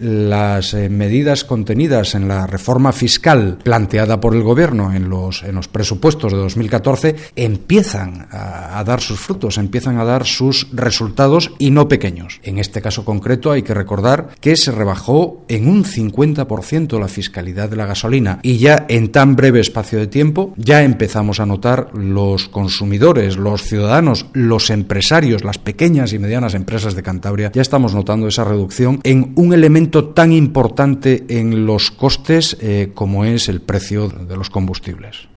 las medidas contenidas en la reforma fiscal planteada por el Gobierno en los presupuestos de 2014 empiezan a dar sus frutos, empiezan a dar sus resultados y no pequeños. En este caso concreto hay que recordar que se rebajó en un 50% la fiscalidad de la gasolina y ya en tan breve espacio de tiempo ya empezamos a notar los consumidores, los ciudadanos, los empresarios, las pequeñas y medianas empresas de Cantabria, ya estamos notando esa reducción en un elemento tan importante en los costes como es el precio de los combustibles.